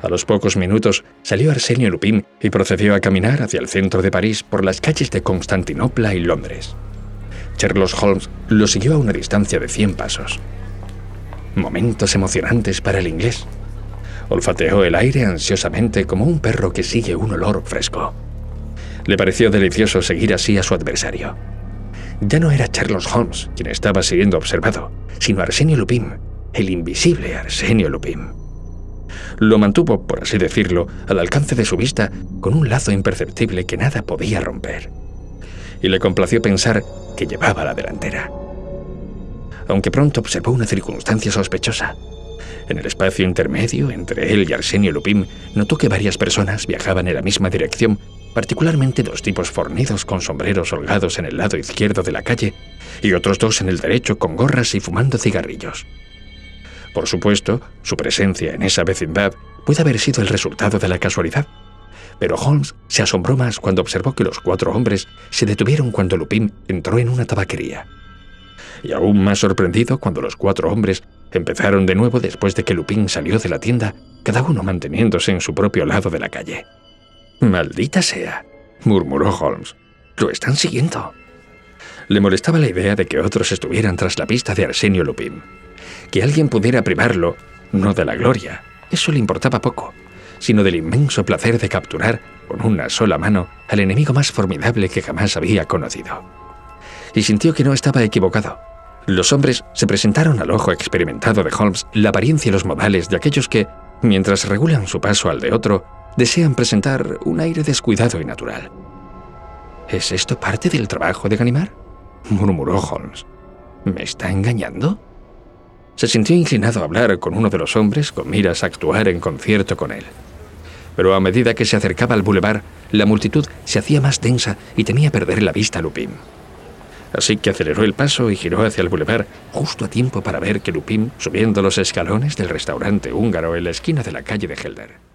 A los pocos minutos salió Arsenio Lupin y procedió a caminar hacia el centro de París por las calles de Constantinopla y Londres. Sherlock Holmes lo siguió a una distancia de 100 pasos. Momentos emocionantes para el inglés. Olfateó el aire ansiosamente como un perro que sigue un olor fresco. Le pareció delicioso seguir así a su adversario. Ya no era Sherlock Holmes quien estaba siendo observado, sino Arsenio Lupin, el invisible Arsenio Lupin. Lo mantuvo, por así decirlo, al alcance de su vista con un lazo imperceptible que nada podía romper. Y le complació pensar que llevaba la delantera. Aunque pronto observó una circunstancia sospechosa. En el espacio intermedio entre él y Arsenio Lupin, notó que varias personas viajaban en la misma dirección, particularmente 2 tipos fornidos con sombreros holgados en el lado izquierdo de la calle y otros 2 en el derecho con gorras y fumando cigarrillos. Por supuesto, su presencia en esa vecindad puede haber sido el resultado de la casualidad, pero Holmes se asombró más cuando observó que los 4 hombres se detuvieron cuando Lupin entró en una tabaquería. Y aún más sorprendido cuando los 4 hombres empezaron de nuevo después de que Lupin salió de la tienda, cada uno manteniéndose en su propio lado de la calle. «Maldita sea», murmuró Holmes. «Lo están siguiendo». Le molestaba la idea de que otros estuvieran tras la pista de Arsenio Lupin. Que alguien pudiera privarlo, no de la gloria, eso le importaba poco, sino del inmenso placer de capturar, con una sola mano, al enemigo más formidable que jamás había conocido. Y sintió que no estaba equivocado. Los hombres se presentaron al ojo experimentado de Holmes la apariencia y los modales de aquellos que, mientras regulan su paso al de otro, desean presentar un aire descuidado y natural. ¿Es esto parte del trabajo de Ganimard?, murmuró Holmes. ¿Me está engañando? Se sintió inclinado a hablar con uno de los hombres con miras a actuar en concierto con él. Pero a medida que se acercaba al boulevard, la multitud se hacía más densa y temía perder la vista a Lupin. Así que aceleró el paso y giró hacia el boulevard justo a tiempo para ver que Lupin subiendo los escalones del restaurante húngaro en la esquina de la calle de Helder.